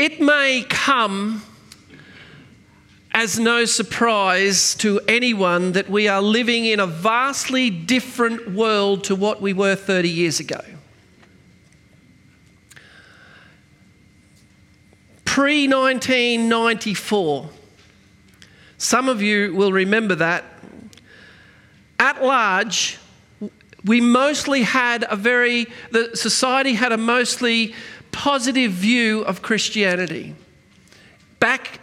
It may come as no surprise to anyone that we are living in a vastly different world to what we were 30 years ago. Pre-1994, some of you will remember that, at large, we mostly had the society had a mostly positive view of Christianity. Back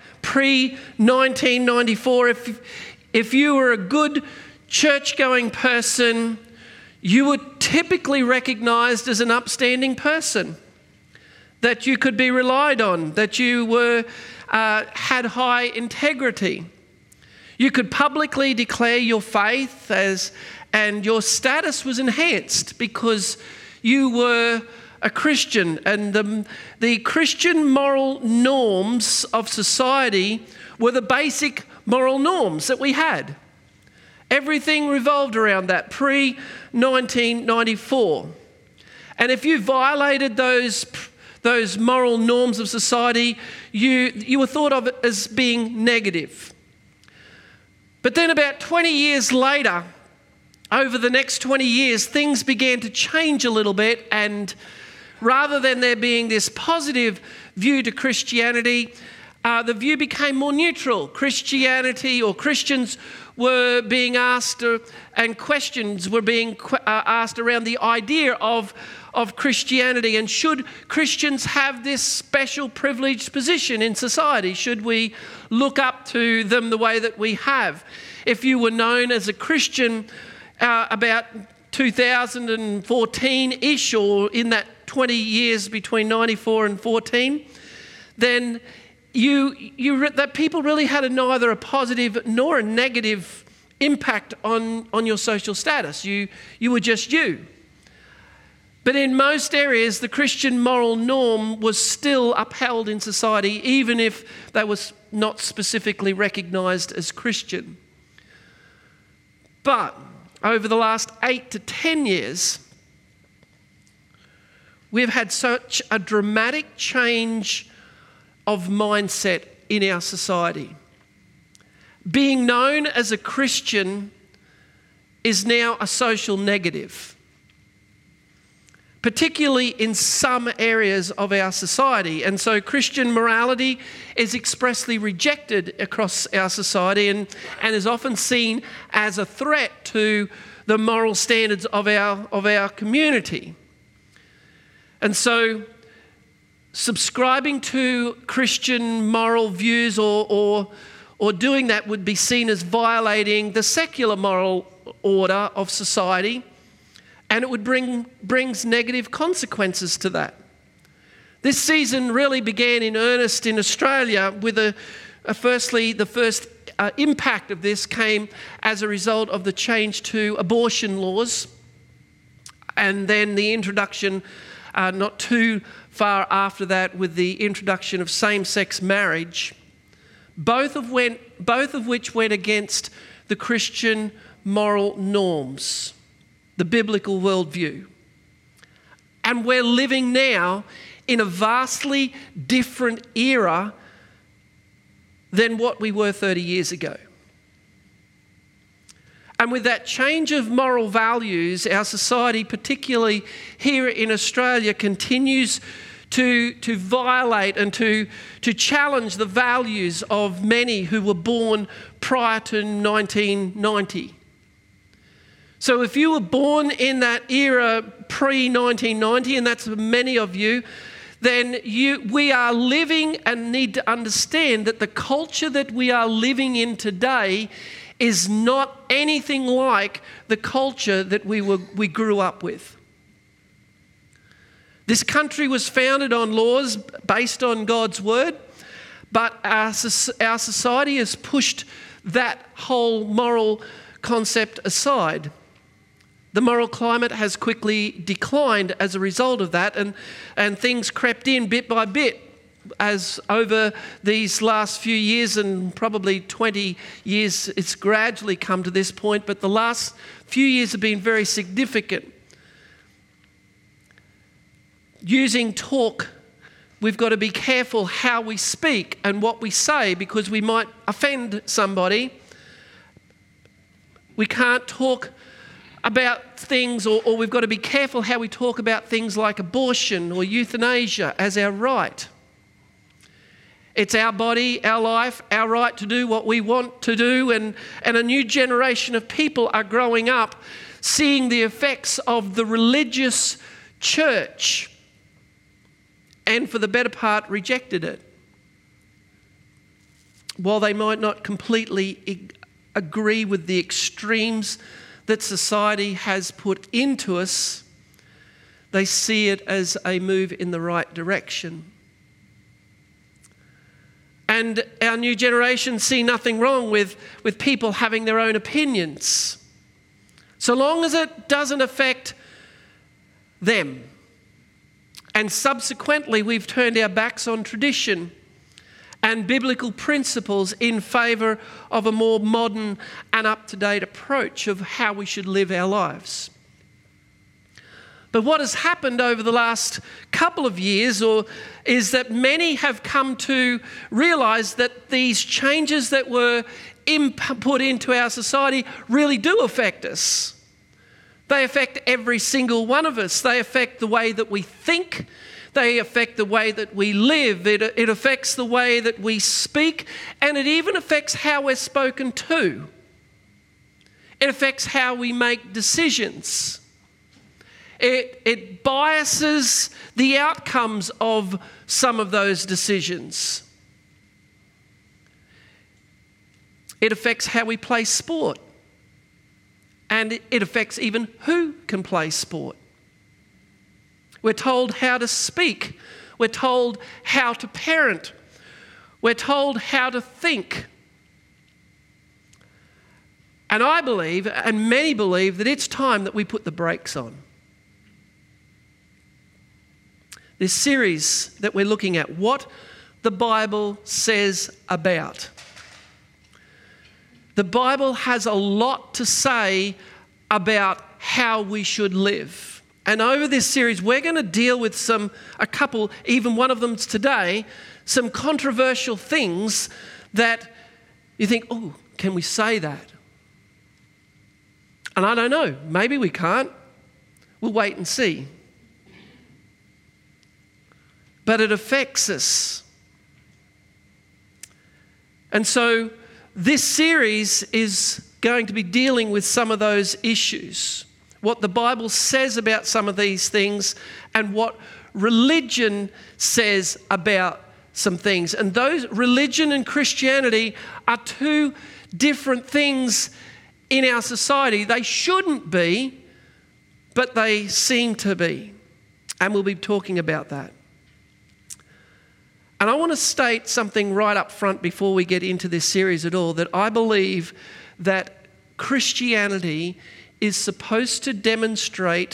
pre-1994, if you were a good church-going person, you were typically recognised as an upstanding person, that you could be relied on, that you had high integrity. You could publicly declare your faith and your status was enhanced because you were a Christian, and the Christian moral norms of society were the basic moral norms that we had. Everything revolved around that pre-1994. And if you violated those moral norms of society, you were thought of as being negative. But then about 20 years later, over the next 20 years, things began to change a little bit, and rather than there being this positive view to Christianity, the view became more neutral. Christianity or Christians were being asked, and questions were being asked around the idea of Christianity, and should Christians have this special privileged position in society? Should we look up to them the way that we have? If you were known as a Christian about 2014-ish, or in that 20 years between 94 and 14, then that people really had neither a positive nor a negative impact on your social status. You were just you. But in most areas, the Christian moral norm was still upheld in society, even if they was not specifically recognised as Christian. But over the last 8 to 10 years, we've had such a dramatic change of mindset in our society. Being known as a Christian is now a social negative, particularly in some areas of our society. And so Christian morality is expressly rejected across our society and is often seen as a threat to the moral standards of our community. And so subscribing to Christian moral views or doing that would be seen as violating the secular moral order of society, and it would brings negative consequences to that. This season really began in earnest in Australia with firstly the first impact of this came as a result of the change to abortion laws, and then the introduction not too far after that with the introduction of same-sex marriage, both of which went against the Christian moral norms, the biblical worldview. And we're living now in a vastly different era than what we were 30 years ago. And with that change of moral values, our society, particularly here in Australia, continues to violate and to challenge the values of many who were born prior to 1990. So if you were born in that era pre-1990, and that's many of you, then we are living and need to understand that the culture that we are living in today is not anything like the culture that we grew up with. This country was founded on laws based on God's word, but our society has pushed that whole moral concept aside. The moral climate has quickly declined as a result of that, and things crept in bit by bit as over these last few years, and probably 20 years, it's gradually come to this point, but the last few years have been very significant. Using talk we've got to be careful how we speak and what we say, because we might offend somebody. We can't talk about things, or we've got to be careful how we talk about things like abortion or euthanasia as our right. It's our body, our life, our right to do what we want to do, and a new generation of people are growing up seeing the effects of the religious church, and for the better part rejected it. While they might not completely agree with the extremes that society has put into us, they see it as a move in the right direction. And our new generation see nothing wrong with people having their own opinions, so long as it doesn't affect them. And subsequently, we've turned our backs on tradition and biblical principles in favour of a more modern and up-to-date approach of how we should live our lives. But what has happened over the last couple of years is that many have come to realise that these changes that were put into our society really do affect us. They affect every single one of us. They affect the way that we think. They affect the way that we live. It affects the way that we speak, and it even affects how we're spoken to. It affects how we make decisions. It biases the outcomes of some of those decisions. It affects how we play sport. And it affects even who can play sport. We're told how to speak. We're told how to parent. We're told how to think. And I believe, and many believe, that it's time that we put the brakes on. This series that we're looking at, what the Bible says about. The Bible has a lot to say about how we should live. And over this series, we're going to deal with a couple, even one of them today, some controversial things that you think, oh, can we say that? And I don't know, maybe we can't. We'll wait and see. But it affects us. And so this series is going to be dealing with some of those issues, what the Bible says about some of these things and what religion says about some things. And those, religion and Christianity, are two different things in our society. They shouldn't be, but they seem to be. And we'll be talking about that. And I want to state something right up front before we get into this series at all, that I believe that Christianity is supposed to demonstrate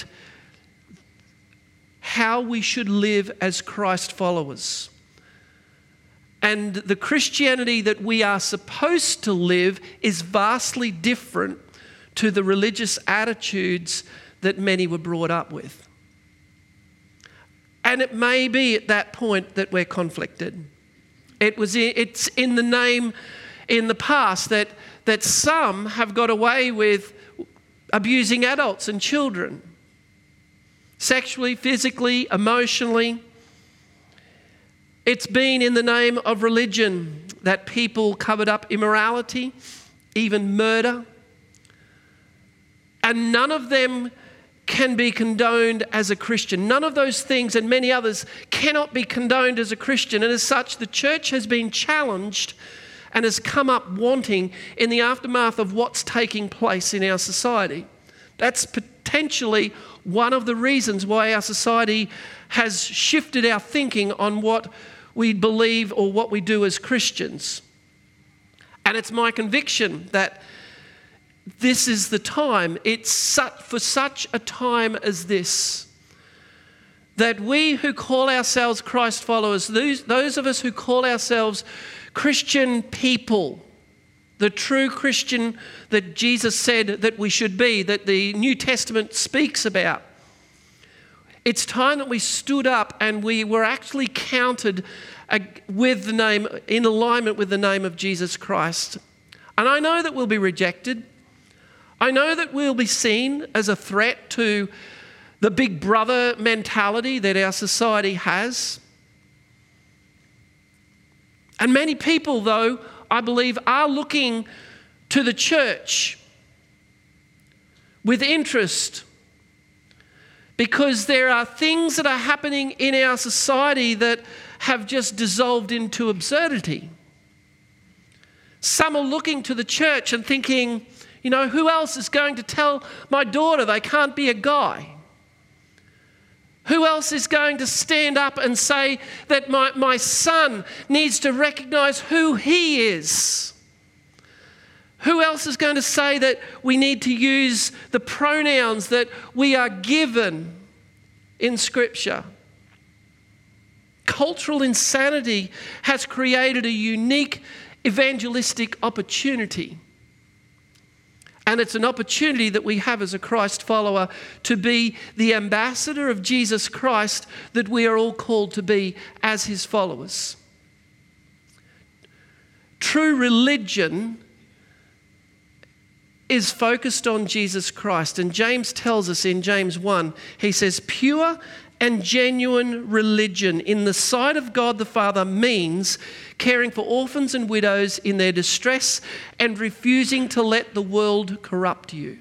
how we should live as Christ followers. And the Christianity that we are supposed to live is vastly different to the religious attitudes that many were brought up with. And it may be at that point that we're conflicted. It's in the name in the past that some have got away with abusing adults and children, sexually, physically, emotionally. It's been in the name of religion that people covered up immorality, even murder. And none of them can be condoned as a Christian. None of those things and many others cannot be condoned as a Christian. And as such, the church has been challenged and has come up wanting in the aftermath of what's taking place in our society. That's potentially one of the reasons why our society has shifted our thinking on what we believe or what we do as Christians. And it's my conviction that this is the time, it's for such a time as this, that we who call ourselves Christ followers, those of us who call ourselves Christian people, the true Christian that Jesus said that we should be, that the New Testament speaks about, It's time that we stood up and we were actually counted with the name, in alignment with the name of Jesus Christ. And I know that we'll be rejected. I know that we'll be seen as a threat to the big brother mentality that our society has. And many people, though, I believe, are looking to the church with interest, because there are things that are happening in our society that have just dissolved into absurdity. Some are looking to the church and thinking, you know, who else is going to tell my daughter they can't be a guy? Who else is going to stand up and say that my son needs to recognize who he is? Who else is going to say that we need to use the pronouns that we are given in Scripture? Cultural insanity has created a unique evangelistic opportunity. And it's an opportunity that we have as a Christ follower to be the ambassador of Jesus Christ that we are all called to be as his followers. True religion is focused on Jesus Christ. And James tells us in James 1, he says, pure and genuine religion in the sight of God the Father means caring for orphans and widows in their distress and refusing to let the world corrupt you.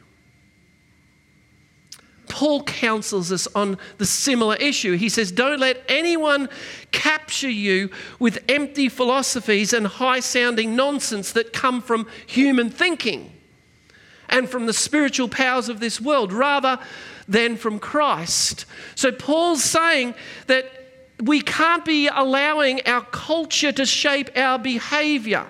Paul counsels us on the similar issue. He says, don't let anyone capture you with empty philosophies and high-sounding nonsense that come from human thinking and from the spiritual powers of this world, rather than from Christ. So Paul's saying that we can't be allowing our culture to shape our behaviour.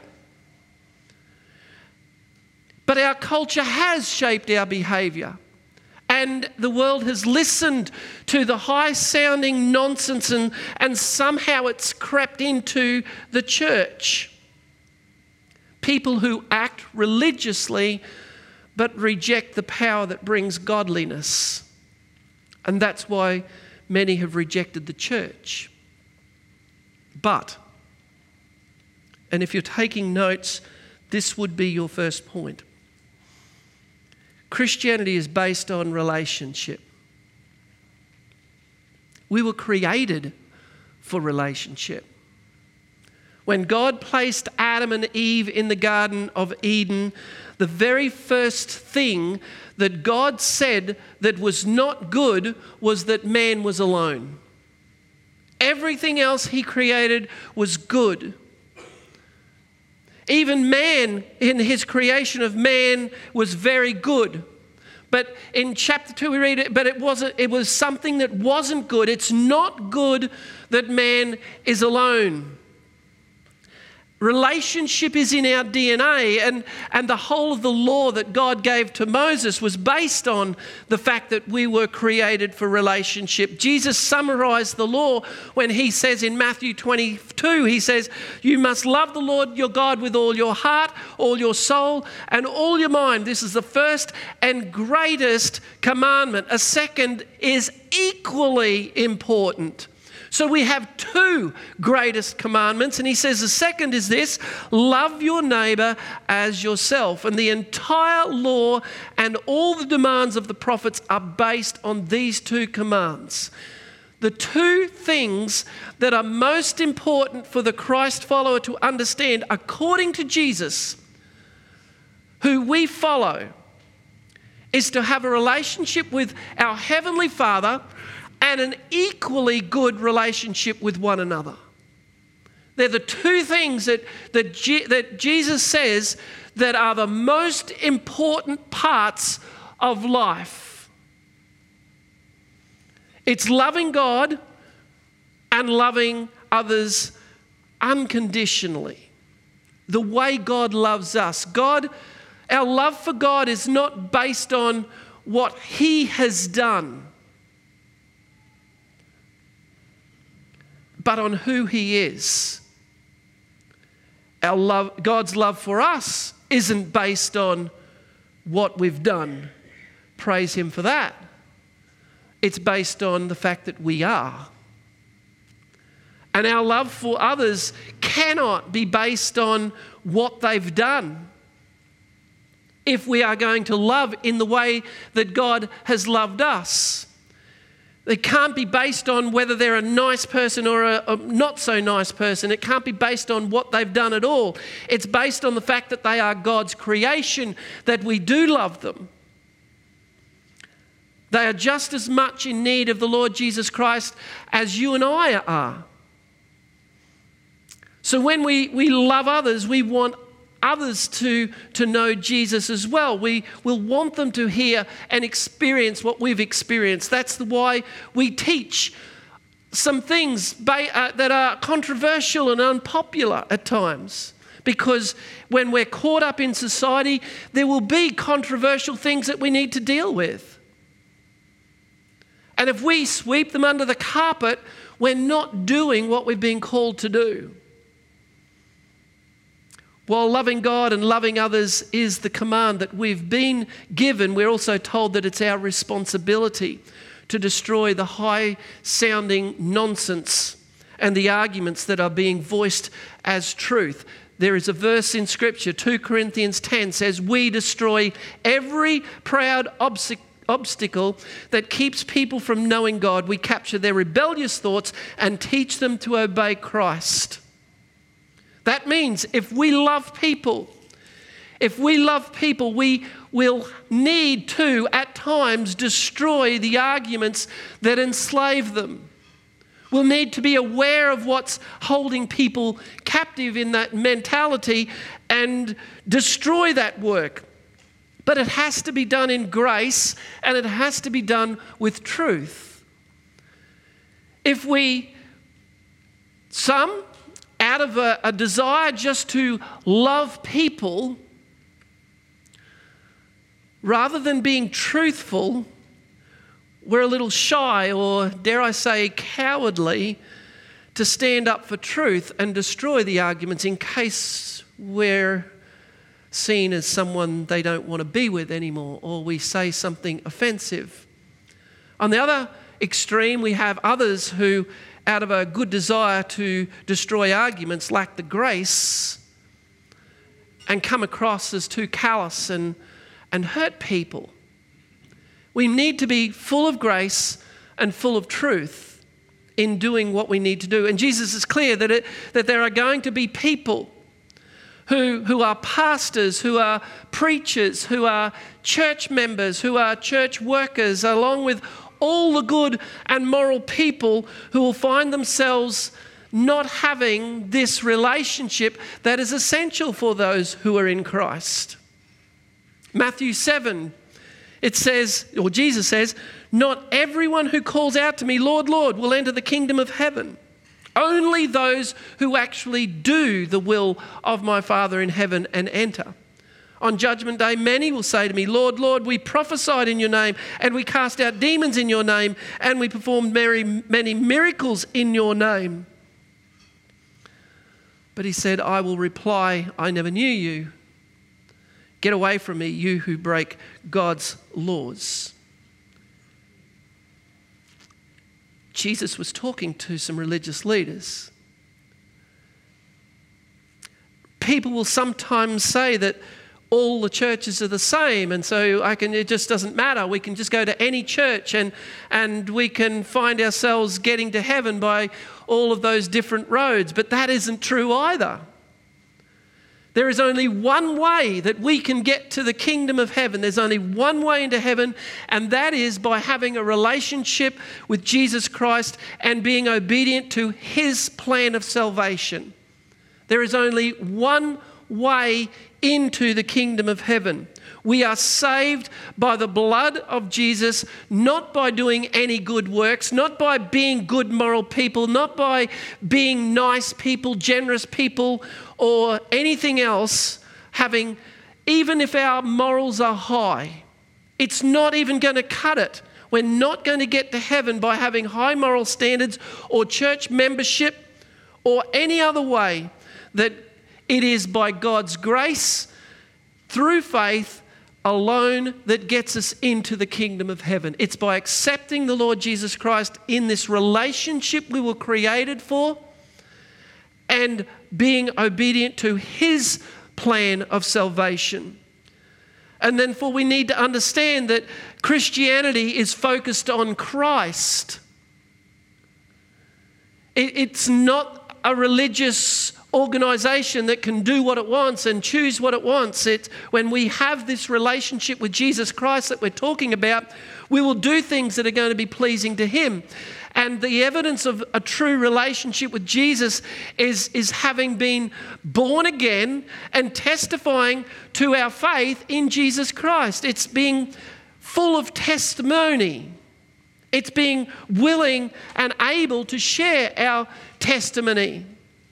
But our culture has shaped our behaviour. And the world has listened to the high-sounding nonsense and somehow it's crept into the church. People who act religiously but reject the power that brings godliness. And that's why many have rejected the church. But, and if you're taking notes, this would be your first point. Christianity is based on relationship. We were created for relationship. When God placed Adam and Eve in the Garden of Eden, the very first thing that God said that was not good was that man was alone. Everything else he created was good. Even man, in his creation of man, was very good. But in chapter 2 we read it, but it was something that wasn't good. It's not good that man is alone. Relationship is in our DNA, and the whole of the law that God gave to Moses was based on the fact that we were created for relationship. Jesus summarized the law when he says in Matthew 22, he says, you must love the Lord your God with all your heart, all your soul, and all your mind. This is the first and greatest commandment. A second is equally important. So we have two greatest commandments, and he says the second is this: love your neighbour as yourself. And the entire law and all the demands of the prophets are based on these two commands. The two things that are most important for the Christ follower to understand, according to Jesus, who we follow, is to have a relationship with our Heavenly Father and an equally good relationship with one another. They're the two things that Jesus says that are the most important parts of life. It's loving God and loving others unconditionally. The way God loves us. Our love for God is not based on what He has done, but on who He is. God's love for us isn't based on what we've done. Praise Him for that. It's based on the fact that we are. And our love for others cannot be based on what they've done. If we are going to love in the way that God has loved us, it can't be based on whether they're a nice person or a not so nice person. It can't be based on what they've done at all. It's based on the fact that they are God's creation, that we do love them. They are just as much in need of the Lord Jesus Christ as you and I are. So when we love others, we want others to know Jesus as well. We will want them to hear and experience what we've experienced. That's why we teach some things that are controversial and unpopular at times. Because when we're caught up in society, there will be controversial things that we need to deal with. And if we sweep them under the carpet, we're not doing what we've been called to do. While loving God and loving others is the command that we've been given, we're also told that it's our responsibility to destroy the high-sounding nonsense and the arguments that are being voiced as truth. There is a verse in Scripture, 2 Corinthians 10 says, "We destroy every proud obstacle that keeps people from knowing God. We capture their rebellious thoughts and teach them to obey Christ." That means if we love people, we will need to, at times, destroy the arguments that enslave them. We'll need to be aware of what's holding people captive in that mentality and destroy that work. But it has to be done in grace, and it has to be done with truth. Some out of a desire just to love people, rather than being truthful, we're a little shy, or dare I say cowardly, to stand up for truth and destroy the arguments in case we're seen as someone they don't want to be with anymore, or we say something offensive. On the other extreme, we have others who, out of a good desire to destroy arguments, lack the grace and come across as too callous and hurt people. We need to be full of grace and full of truth in doing what we need to do. And Jesus is clear that there are going to be people who are pastors, who are preachers, who are church members, who are church workers, along with all the good and moral people who will find themselves not having this relationship that is essential for those who are in Christ. Matthew 7, it says, or Jesus says, "Not everyone who calls out to me, 'Lord, Lord,' will enter the kingdom of heaven. Only those who actually do the will of my Father in heaven and enter. On judgment day, many will say to me, 'Lord, Lord, we prophesied in your name, and we cast out demons in your name, and we performed many miracles in your name.' But he said, I will reply, 'I never knew you. Get away from me, you who break God's laws.'" Jesus was talking to some religious leaders. People will sometimes say that all the churches are the same, and so it just doesn't matter. We can just go to any church and we can find ourselves getting to heaven by all of those different roads. But that isn't true either. There is only one way that we can get to the kingdom of heaven. There's only one way into heaven, and that is by having a relationship with Jesus Christ and being obedient to his plan of salvation. There is only one way into the kingdom of heaven. We are saved by the blood of Jesus, not by doing any good works, not by being good moral people, not by being nice people, generous people, or anything else, even if our morals are high. It's not even going to cut it. We're not going to get to heaven by having high moral standards or church membership or any other way. That it is by God's grace, through faith, alone that gets us into the kingdom of heaven. It's by accepting the Lord Jesus Christ in this relationship we were created for and being obedient to his plan of salvation. And then we need to understand that Christianity is focused on Christ. It's not a religious organisation that can do what it wants and choose what it wants. It's when we have this relationship with Jesus Christ that we're talking about, we will do things that are going to be pleasing to him. And the evidence of a true relationship with Jesus is having been born again and testifying to our faith in Jesus Christ. It's being full of testimony. It's being willing and able to share our testimony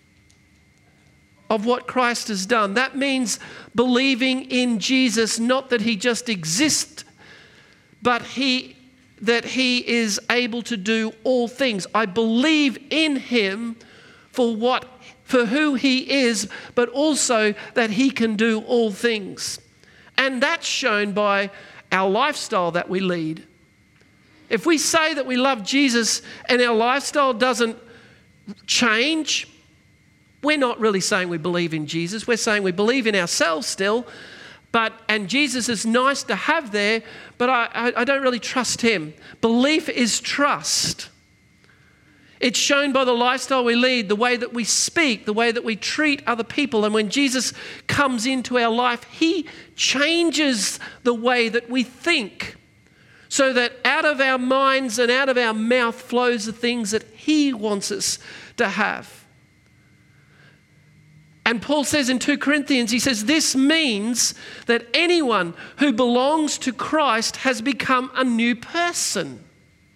of what Christ has done. That means believing in Jesus, not that he just exists, but that he is able to do all things. I believe in him for who he is, but also that he can do all things. And that's shown by our lifestyle that we lead. If we say that we love Jesus and our lifestyle doesn't change, we're not really saying we believe in Jesus. We're saying we believe in ourselves still. And Jesus is nice to have there, but I don't really trust him. Belief is trust. It's shown by the lifestyle we lead, the way that we speak, the way that we treat other people. And when Jesus comes into our life, he changes the way that we think, so that out of our minds and out of our mouth flows the things that he wants us to have. And Paul says in 2 Corinthians, he says, this means that anyone who belongs to Christ has become a new person.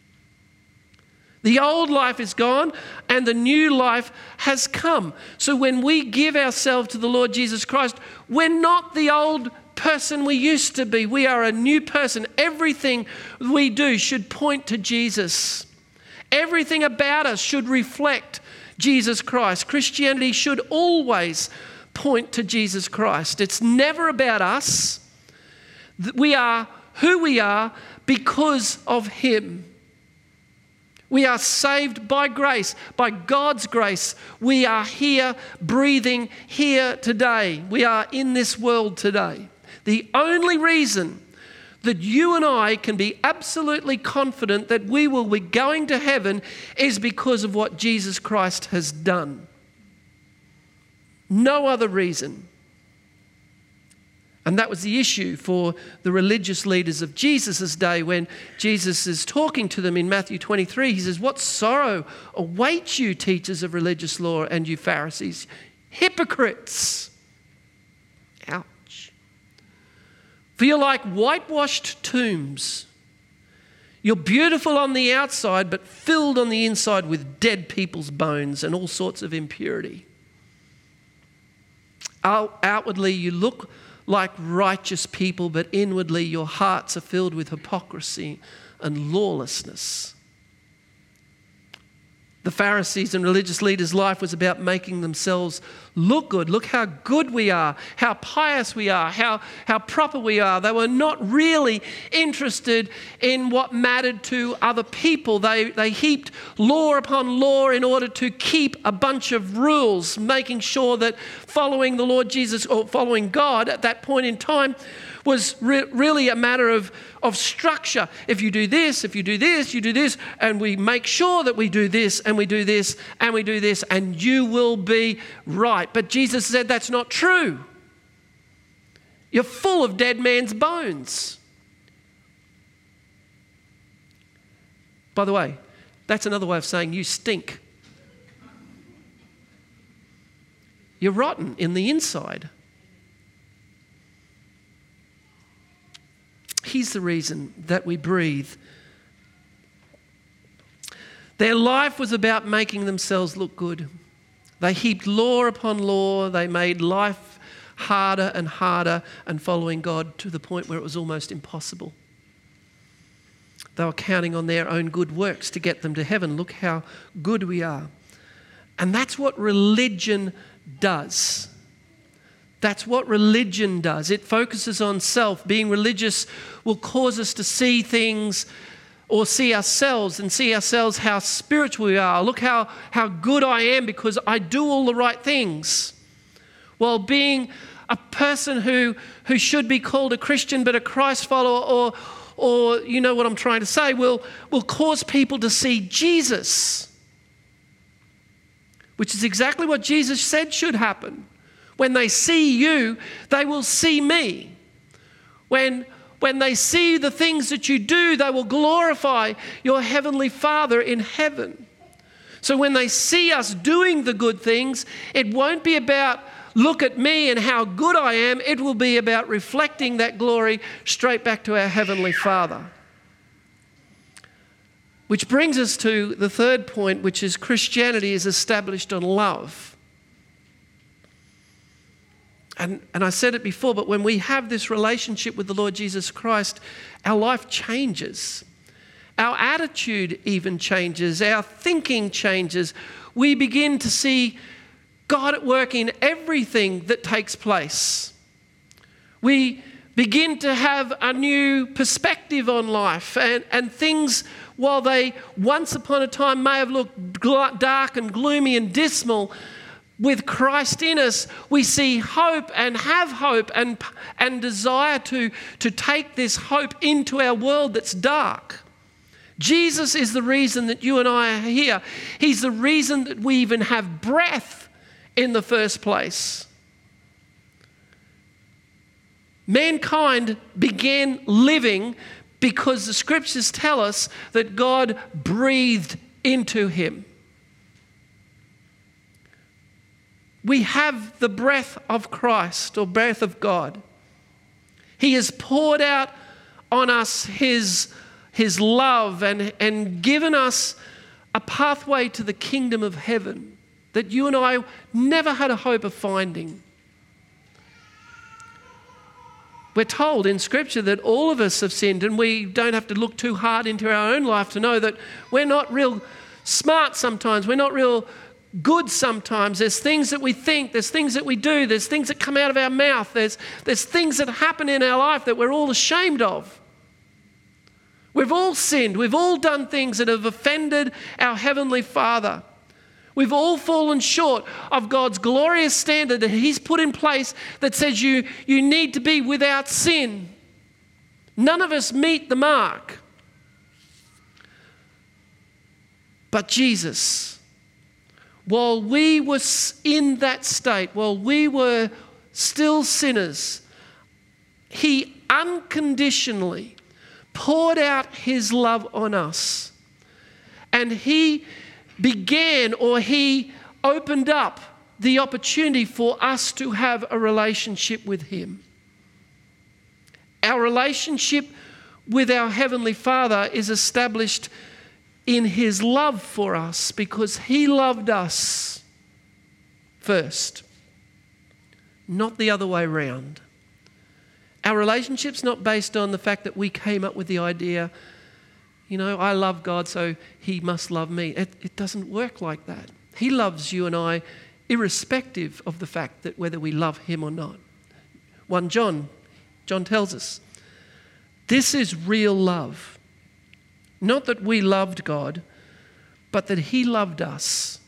The old life is gone and the new life has come. So when we give ourselves to the Lord Jesus Christ, we're not the old person we used to be. We are a new person. Everything we do should point to Jesus. Everything about us should reflect Jesus Christ. Christianity should always point to Jesus Christ. It's never about us. We are who we are because of him. We are saved by grace, by God's grace. We are here, breathing here today. We are in this world today. The only reason that you and I can be absolutely confident that we will be going to heaven is because of what Jesus Christ has done. No other reason. And that was the issue for the religious leaders of Jesus' day when Jesus is talking to them in Matthew 23. He says, what sorrow awaits you, teachers of religious law, and you Pharisees, hypocrites. Ouch. For you're like whitewashed tombs. You're beautiful on the outside, but filled on the inside with dead people's bones and all sorts of impurity. Outwardly, you look like righteous people, but inwardly your hearts are filled with hypocrisy and lawlessness. The Pharisees and religious leaders' life was about making themselves look good. Look how good we are, how pious we are, how proper we are. They were not really interested in what mattered to other people. They heaped law upon law in order to keep a bunch of rules, making sure that following the Lord Jesus or following God at that point in time was really a matter of structure. If you do this, if you do this, you do this, and we make sure that we do this, and we do this, and we do this, and you will be right. But Jesus said that's not true. You're full of dead man's bones. By the way, that's another way of saying you stink. You're rotten in the inside. He's the reason that we breathe. Their life was about making themselves look good. They heaped law upon law. They made life harder and harder and following God to the point where it was almost impossible. They were counting on their own good works to get them to heaven. Look how good we are. And that's what religion does. That's what religion does. It focuses on self. Being religious will cause us to see things or see ourselves how spiritual we are. Look how good I am because I do all the right things. While being a person who should be called a Christian but a Christ follower or you know what I'm trying to say, will cause people to see Jesus, which is exactly what Jesus said should happen. When they see you, they will see me. When they see the things that you do, they will glorify your heavenly Father in heaven. So when they see us doing the good things, it won't be about look at me and how good I am. It will be about reflecting that glory straight back to our heavenly Father. Which brings us to the third point, which is Christianity is established on love. And I said it before, but when we have this relationship with the Lord Jesus Christ, our life changes. Our attitude even changes. Our thinking changes. We begin to see God at work in everything that takes place. We begin to have a new perspective on life and things, while they once upon a time may have looked dark and gloomy and dismal, with Christ in us, we see hope and have hope and desire to take this hope into our world that's dark. Jesus is the reason that you and I are here. He's the reason that we even have breath in the first place. Mankind began living because the scriptures tell us that God breathed into him. We have the breath of Christ or breath of God. He has poured out on us his love and given us a pathway to the kingdom of heaven that you and I never had a hope of finding. We're told in Scripture that all of us have sinned, and we don't have to look too hard into our own life to know that we're not real smart sometimes. We're not real good sometimes. There's things that we think, there's things that we do, there's things that come out of our mouth, there's things that happen in our life that we're all ashamed of. We've all sinned. We've all done things that have offended our Heavenly Father. We've all fallen short of God's glorious standard that He's put in place that says you need to be without sin. None of us meet the mark. But Jesus, while we were in that state, while we were still sinners, He unconditionally poured out His love on us. And He opened up the opportunity for us to have a relationship with Him. Our relationship with our Heavenly Father is established in His love for us because He loved us first, not the other way around. Our relationship's not based on the fact that we came up with the idea, I love God, so He must love me. It doesn't work like that. He loves you and I irrespective of the fact that whether we love Him or not. 1 John tells us, this is real love. Not that we loved God, but that He loved us.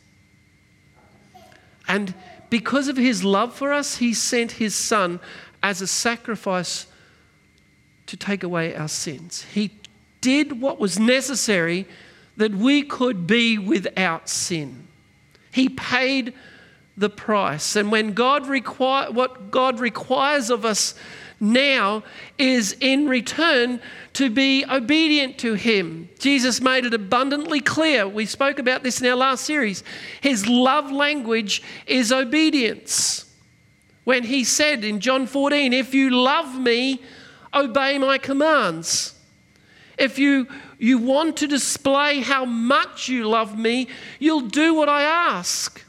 And because of His love for us, He sent His Son as a sacrifice to take away our sins. He did what was necessary that we could be without sin. He paid the price. And when what God requires of us now is in return to be obedient to Him. Jesus made it abundantly clear. We spoke about this in our last series. His love language is obedience. When He said in John 14, if you love me, obey my commands. If you want to display how much you love me, you'll do what I ask.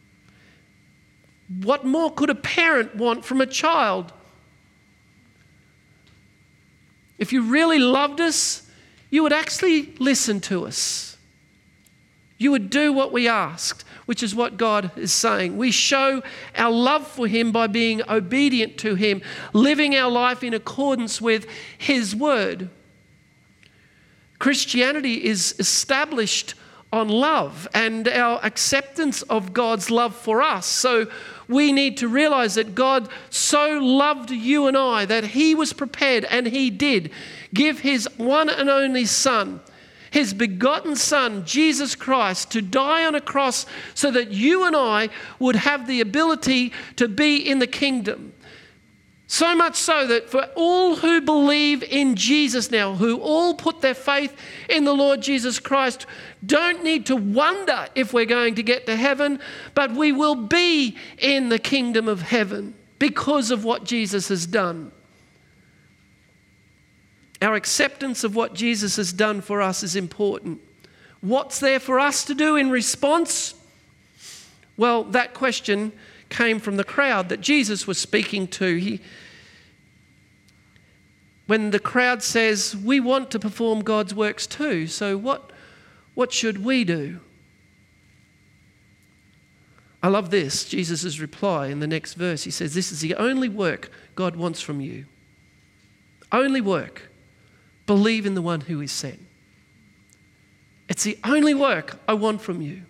What more could a parent want from a child? If you really loved us, you would actually listen to us. you would do what we asked, which is what God is saying. We show our love for him by being obedient to him, living our life in accordance with his word. Christianity is established on love and our acceptance of God's love for us. So we need to realize that God so loved you and I that he was prepared, and he did, give his one and only Son, his begotten Son, Jesus Christ, to die on a cross so that you and I would have the ability to be in the kingdom. So much so that for all who believe in Jesus now, who all put their faith in the Lord Jesus Christ, don't need to wonder if we're going to get to heaven, but we will be in the kingdom of heaven because of what Jesus has done. Our acceptance of what Jesus has done for us is important. What's there for us to do in response? Well, that question came from the crowd that Jesus was speaking to. When the crowd says, we want to perform God's works too, so what should we do? I love this, Jesus' reply in the next verse. He says, this is the only work God wants from you. Only work. Believe in the one who is sent. It's the only work I want from you.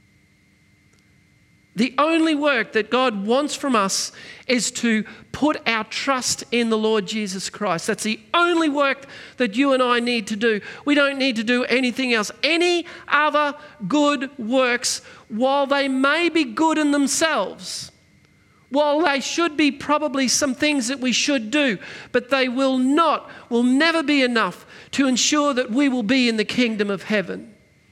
The only work that God wants from us is to put our trust in the Lord Jesus Christ. That's the only work that you and I need to do. We don't need to do anything else. Any other good works, while they may be good in themselves, while they should be probably some things that we should do, but they will never be enough to ensure that we will be in the kingdom of heaven.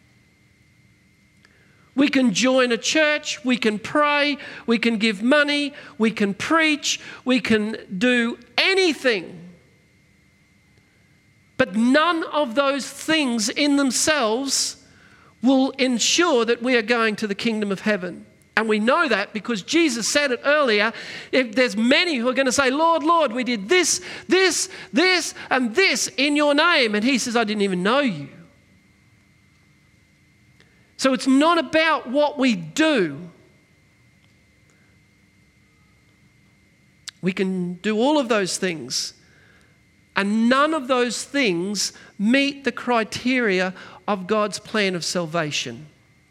We can join a church, we can pray, we can give money, we can preach, we can do anything. But none of those things in themselves will ensure that we are going to the kingdom of heaven. And we know that because Jesus said it earlier. If there's many who are going to say, Lord, Lord, we did this, this, this, and this in your name. And he says, I didn't even know you. So it's not about what we do. We can do all of those things, and none of those things meet the criteria of God's plan of salvation.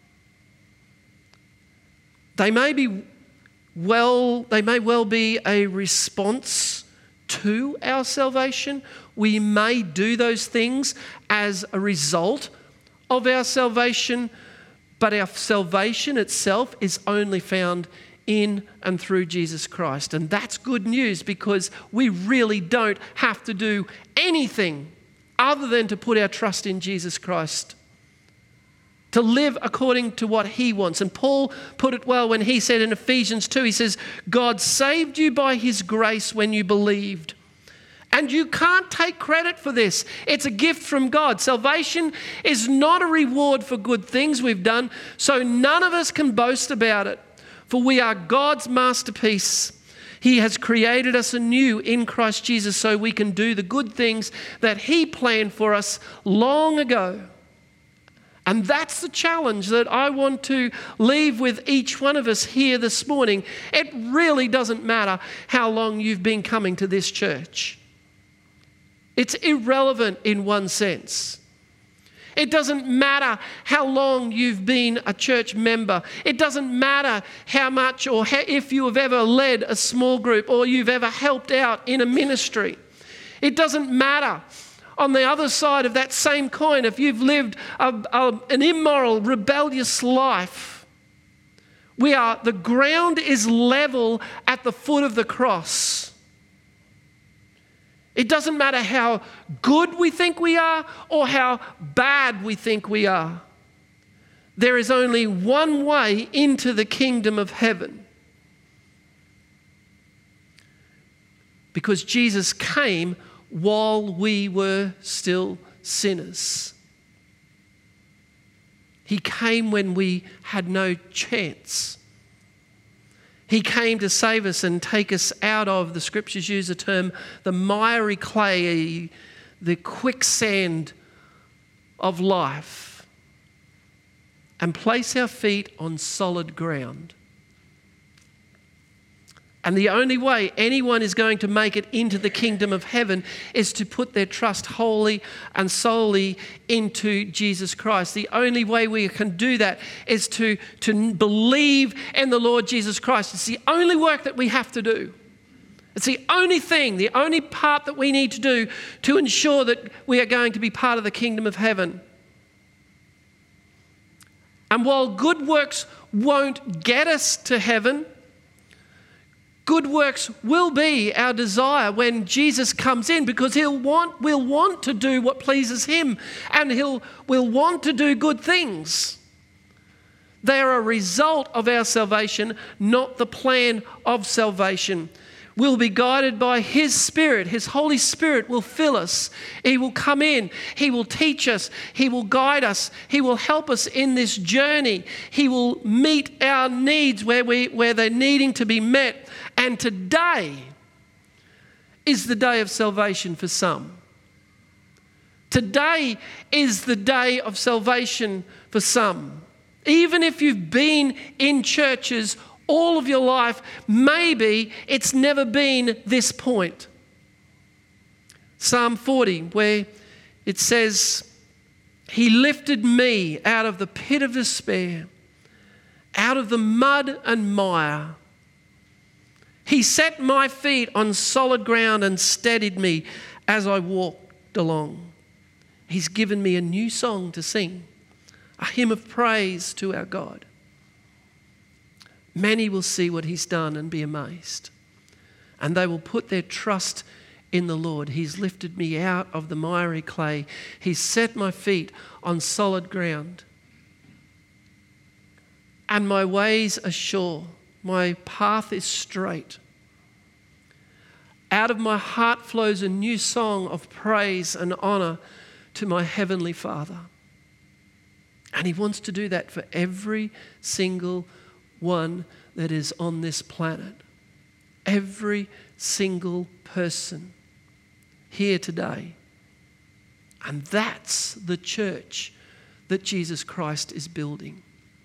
They may well be a response to our salvation. We may do those things as a result of our salvation, but our salvation itself is only found in and through Jesus Christ. And that's good news because we really don't have to do anything other than to put our trust in Jesus Christ, to live according to what he wants. And Paul put it well when he said in Ephesians 2, he says, God saved you by his grace when you believed. And you can't take credit for this. It's a gift from God. Salvation is not a reward for good things we've done, so none of us can boast about it. For we are God's masterpiece. He has created us anew in Christ Jesus so we can do the good things that he planned for us long ago. And that's the challenge that I want to leave with each one of us here this morning. It really doesn't matter how long you've been coming to this church. It's irrelevant in one sense. It doesn't matter how long you've been a church member. It doesn't matter how much or if you have ever led a small group or you've ever helped out in a ministry. It doesn't matter. On the other side of that same coin, if you've lived an immoral, rebellious life, the ground is level at the foot of the cross. It doesn't matter how good we think we are or how bad we think we are. There is only one way into the kingdom of heaven. Because Jesus came while we were still sinners. He came when we had no chance. He came to save us and take us out of, the scriptures use the term, the miry clay, the quicksand of life. and place our feet on solid ground. And the only way anyone is going to make it into the kingdom of heaven is to put their trust wholly and solely into Jesus Christ. The only way we can do that is to believe in the Lord Jesus Christ. It's the only work that we have to do. It's the only thing, the only part that we need to do to ensure that we are going to be part of the kingdom of heaven. And while good works won't get us to heaven, good works will be our desire when Jesus comes in, because we'll want to do what pleases him, and we'll want to do good things. They are a result of our salvation, not the plan of salvation. We'll be guided by his Spirit. His Holy Spirit will fill us. He will come in. He will teach us. He will guide us. He will help us in this journey. He will meet our needs where they're needing to be met. And today is the day of salvation for some. Today is the day of salvation for some. Even if you've been in churches all of your life, maybe it's never been this point. Psalm 40, where it says, "He lifted me out of the pit of despair, out of the mud and mire. He set my feet on solid ground and steadied me as I walked along. He's given me a new song to sing, a hymn of praise to our God. Many will see what he's done and be amazed, and they will put their trust in the Lord. He's lifted me out of the miry clay. He's set my feet on solid ground. And my ways are sure. My path is straight. Out of my heart flows a new song of praise and honour to my Heavenly Father." And he wants to do that for every single one that is on this planet. Every single person here today. And that's the church that Jesus Christ is building.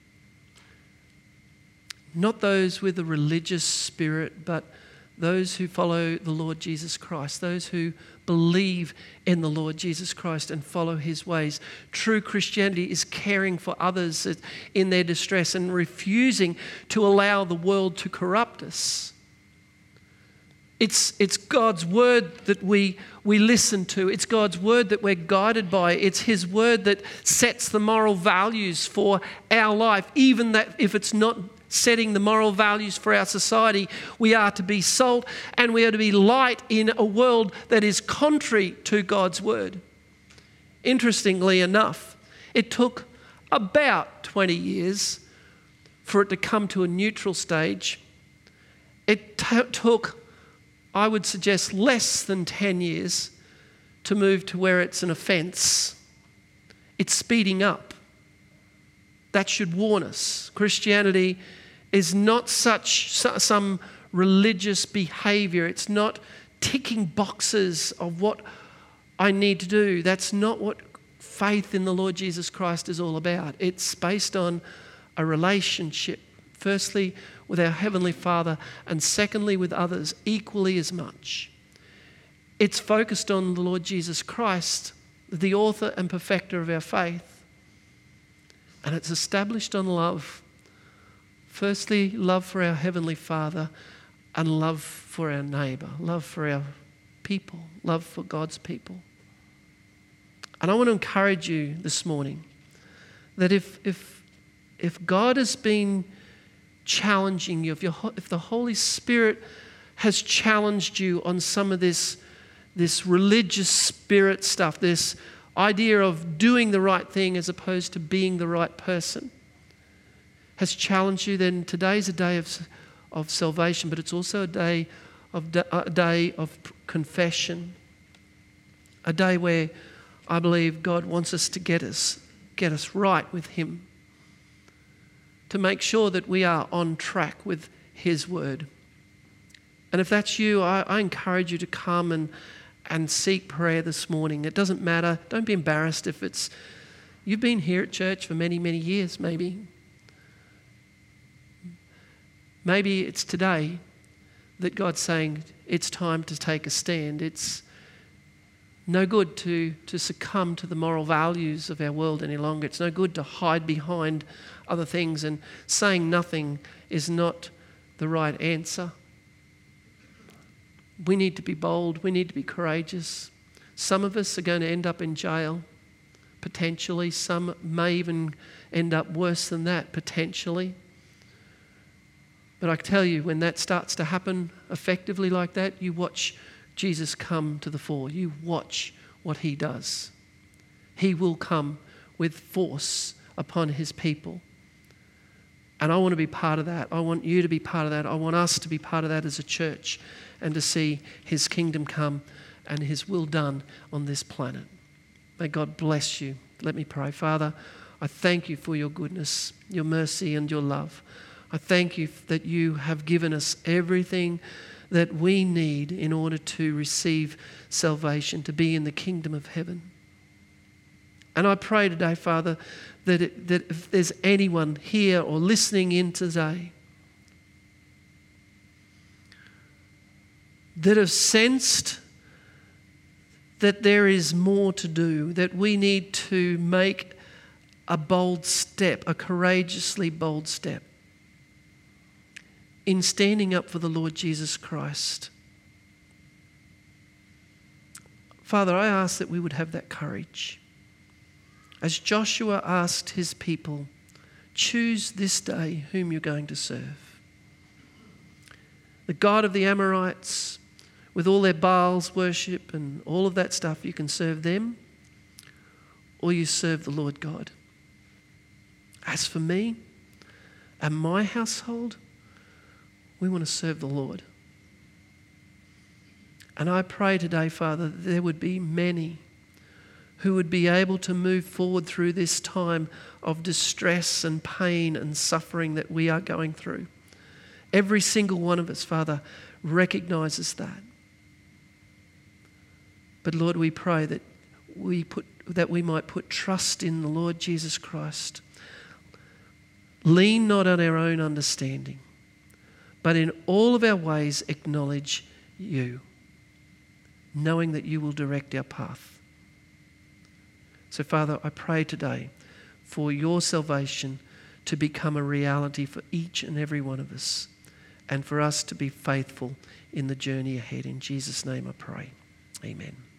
Not those with a religious spirit, but those who follow the Lord Jesus Christ, those who believe in the Lord Jesus Christ and follow his ways. True Christianity is caring for others in their distress and refusing to allow the world to corrupt us. It's God's word that we listen to. It's God's word that we're guided by. It's his word that sets the moral values for our life, even that if it's not setting the moral values for our society. We are to be salt and we are to be light in a world that is contrary to God's word. Interestingly enough, it took about 20 years for it to come to a neutral stage. It took, I would suggest, less than 10 years to move to where it's an offence. It's speeding up. That should warn us. Christianity is not some religious behaviour. It's not ticking boxes of what I need to do. That's not what faith in the Lord Jesus Christ is all about. It's based on a relationship, firstly with our Heavenly Father, and secondly with others equally as much. It's focused on the Lord Jesus Christ, the author and perfecter of our faith. And it's established on love. Firstly, love for our Heavenly Father and love for our neighbour, love for our people, love for God's people. And I want to encourage you this morning that if God has been challenging you, if the Holy Spirit has challenged you on some of this religious spirit stuff, this idea of doing the right thing as opposed to being the right person, has challenged you, then today's a day of salvation, but it's also a day of confession, a day where I believe God wants us to get us right with him, to make sure that we are on track with his word. And if that's you, I encourage you to come and seek prayer this morning. It doesn't matter. Don't be embarrassed if it's You've been here at church for many, many years, maybe. Maybe it's today that God's saying it's time to take a stand. It's no good to succumb to the moral values of our world any longer. It's no good to hide behind other things, and saying nothing is not the right answer. We need to be bold. We need to be courageous. Some of us are going to end up in jail, potentially. Some may even end up worse than that, potentially. But I tell you, when that starts to happen effectively like that, you watch Jesus come to the fore. You watch what he does. He will come with force upon his people. And I want to be part of that. I want you to be part of that. I want us to be part of that as a church, and to see his kingdom come and his will done on this planet. May God bless you. Let me pray. Father, I thank you for your goodness, your mercy and your love. I thank you that you have given us everything that we need in order to receive salvation, to be in the kingdom of heaven. And I pray today, Father, that if there's anyone here or listening in today that have sensed that there is more to do, that we need to make a bold step, a courageously bold step in standing up for the Lord Jesus Christ. Father, I ask that we would have that courage. As Joshua asked his people, choose this day whom you're going to serve. The God of the Amorites, with all their Baals worship and all of that stuff, you can serve them, or you serve the Lord God. As for me and my household, we want to serve the Lord. And I pray today, Father, that there would be many who would be able to move forward through this time of distress and pain and suffering that we are going through. Every single one of us, Father, recognizes that. But Lord, we pray that we might put trust in the Lord Jesus Christ. Lean not on our own understanding, but in all of our ways acknowledge you, knowing that you will direct our path. So, Father, I pray today for your salvation to become a reality for each and every one of us, and for us to be faithful in the journey ahead. In Jesus' name I pray. Amen.